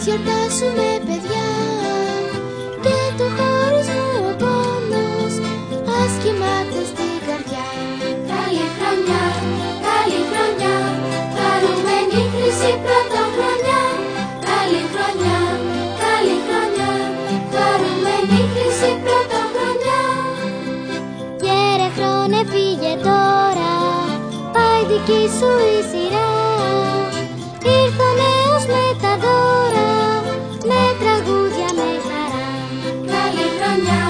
γιορτάσουμε παιδιά και του χωρισμού ο πόνος ας κοιμάται στην καρδιά. Καλή χρονιά, χαρούμενη χρυσή πρωτοχρονιά. Καλή χρονιά, χαρούμενη χρυσή πρωτοχρονιά. Γέρε χρόνε φύγε τώρα, πάει δική σου η σειρά. Ήρθε ο νέος με τα δώρα, με τραγούδια, με χαρά. Καλή χρονιά,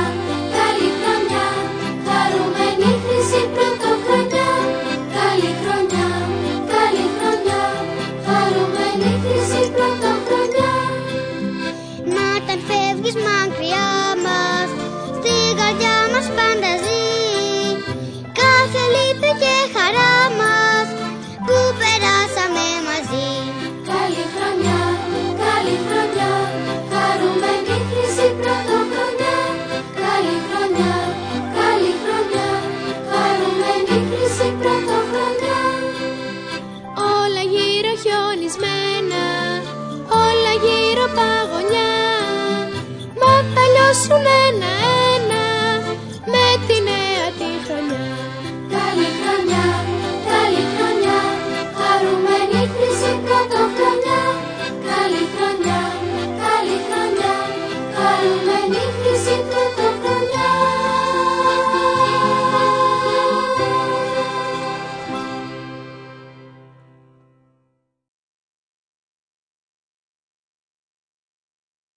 χαρούμενη χρυσή πρωτοχρονιά. Καλή χρονιά, χαρούμενη χρυσή πρωτοχρονιά. Μα όταν φεύγεις μακριά μας, στην καρδιά μας πάντα ζει κάθε λύπη και χαρά μας που περάσαμε μαζί. Καλή χρονιά, χαρούμενη χρυσή πρωτοχρονιά. Καλή χρονιά, χαρούμενη χρυσή πρωτοχρονιά. Όλα γύρω χιονισμένα, όλα γύρω παγωνιά, μα θα λιώσουν ένα